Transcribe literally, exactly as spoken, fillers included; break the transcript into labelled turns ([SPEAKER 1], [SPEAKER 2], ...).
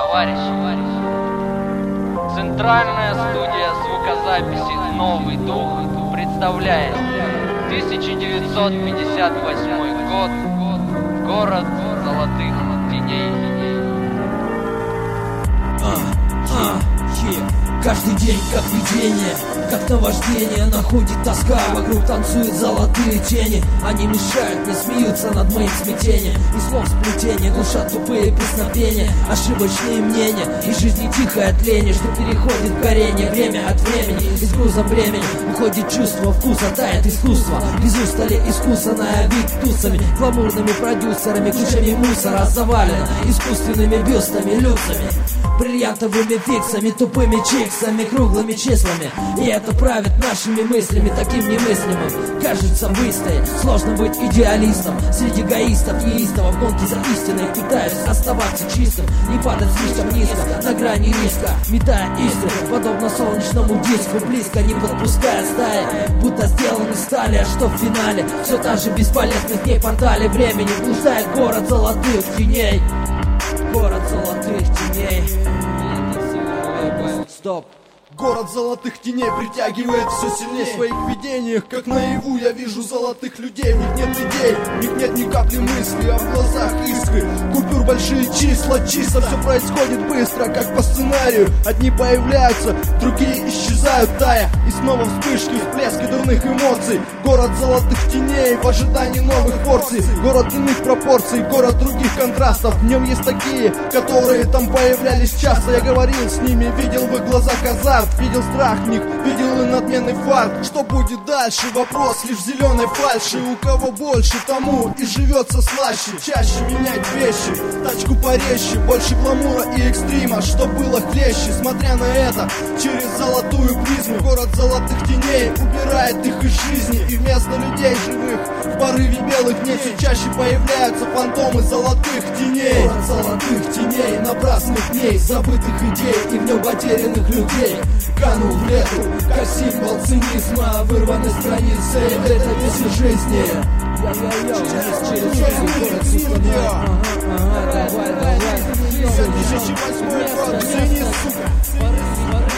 [SPEAKER 1] товарищи. Центральная студия звукозаписи «Новый дух» представляет тысяча девятьсот пятьдесят восьмой год, город золотых теней.
[SPEAKER 2] А, а, е. Каждый день как видение, как наваждение, находит тоска. Вокруг танцуют золотые тени. Они мешают, не смеются над моим смятением. И слов сплетения глушат тупые песнопения, ошибочные мнения и жизни тихое тление, что переходит в горение. Время от времени из груза времени уходит чувство вкуса, тает искусство. Без устали искусанное бит тусами, гламурными продюсерами, кучами мусора завалено искусственными бюстами, люцами, бриллиантовыми фиксами, тупыми чиксами, круглыми числами. И это правит нашими мыслями, таким немыслимым. Кажется, выстоять сложно быть идеалистом среди эгоистов, неистовых в гонке за истиной. Пытаюсь оставаться чистым, не падать слишком низко, на грани риска, метая искры, подобно солнечному диску, близко не подпуская стаи, будто сделаны стали. А что в финале? Все та же бесполезных дней портале времени блуждает город золотых теней. Город золотых теней. Стоп.
[SPEAKER 3] Город золотых теней притягивает все сильнее. В своих видениях, как наяву, я вижу золотых людей. В них нет идей, в них нет ни капли мысли, а в глазах искры, купюр большие числа. Чисто все происходит быстро, как по сценарию. Одни появляются, другие исчезают, тая. И снова вспышки, всплески дурных эмоций. Город золотых теней в ожидании новых порций. Город иных пропорций, город других контрастов. В нем есть такие, которые там появлялись часто. Я говорил с ними, видел в их глазах азарт, видел страх в них, видел и надменный фарт. Что будет дальше? Вопрос лишь в зеленой фальши. У кого больше, тому и живется слаще. Чаще менять вещи, тачку порезче, больше гламура и экстрима, что было хлеще. Смотря на это через золотую призму, город золотых теней убирает их из жизни. И вместо людей живых в порыве белых дней все чаще появляются фантомы золотых теней.
[SPEAKER 2] Город золотых теней, напрасных дней, забытых идей и в нем потерянных людей. Канул в лету, как символ цинизма, вырванной страницы этой песни жизни. Я-я-я, через жизнь город сухой. Ага, ага, давай, давай.
[SPEAKER 3] две тысячи восьмой год, цинизм, сука.